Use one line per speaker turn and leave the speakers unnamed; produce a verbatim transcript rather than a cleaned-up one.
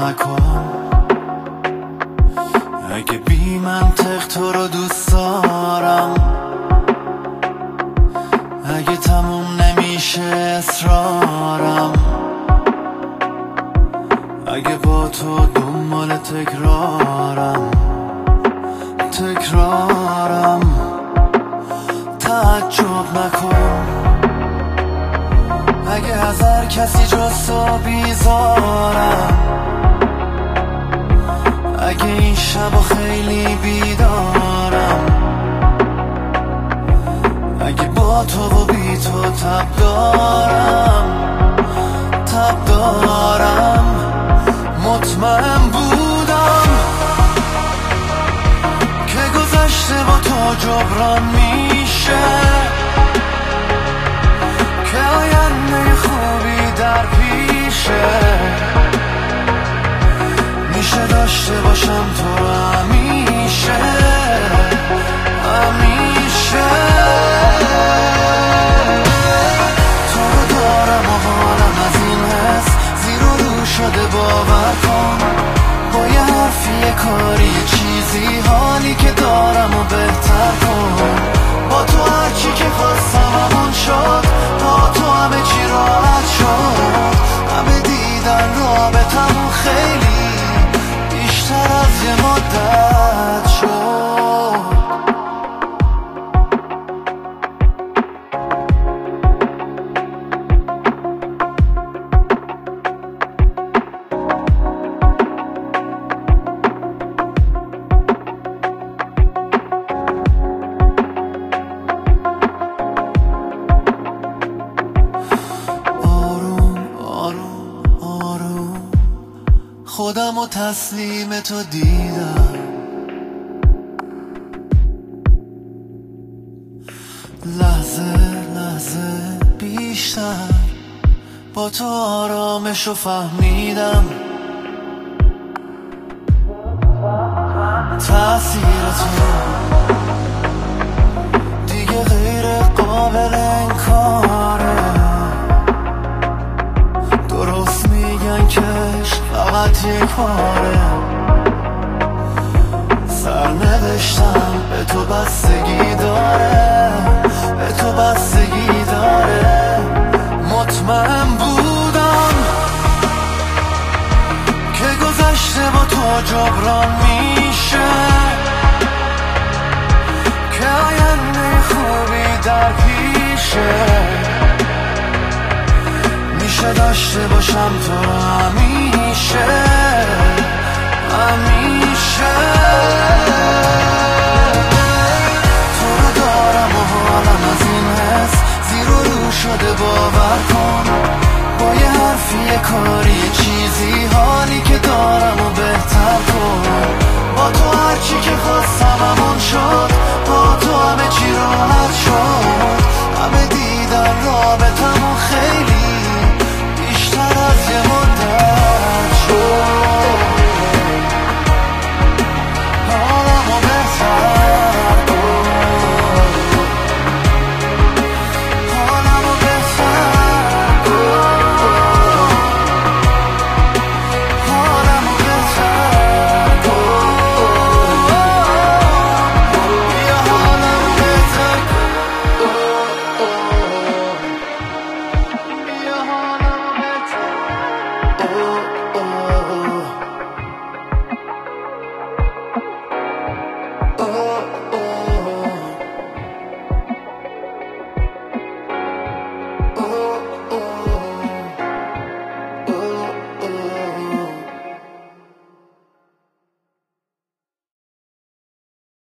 نکن. اگه بی منطق تو رو دوست دارم، اگه تموم نمیشه اصرارم، اگه با تو دنبال تکرارم تکرارم تعجب نکن. اگه از هر کسی جز تو بیزارم، اگه این شب خیلی بیدارم، اگه با تو و بی تو تب دارم تب دارم، مطمئن بودم که گذشته با تو جبران میشه، که آینده خوبی در پیشه، میشه داشته باشم تو همیشه همیشه. تو رو دارم و حالم از این حس زیر و رو شده، باور کن با یه حرفی یه کاری یه چیزی حالی که دارم و بهتر کن. با تو هرچی که خواستم همون شد، با تو همه چی راحت شد، همه دیدن رابطمون خیلی بیشتر از یه مدت شد. خودم و تسلیم تو دیدم، لحظه لحظه بیشتر با تو آرامشو فهمیدم. تأثیر تو دیگه غیر قابل انکاره، درست میگن که فقط یک باره، سرنوشتم به تو بستگی داره به تو بستگی داره. مطمئن بودم که گذشته با تو جبران میشه، که آینده خوبی در پیشه، میشه داشته باشم تو همیشه همیشه. تو رو دارم و حالم از این حس زیر و رو شده، باور کن با یه حرفی یه کاری یه چیزی ها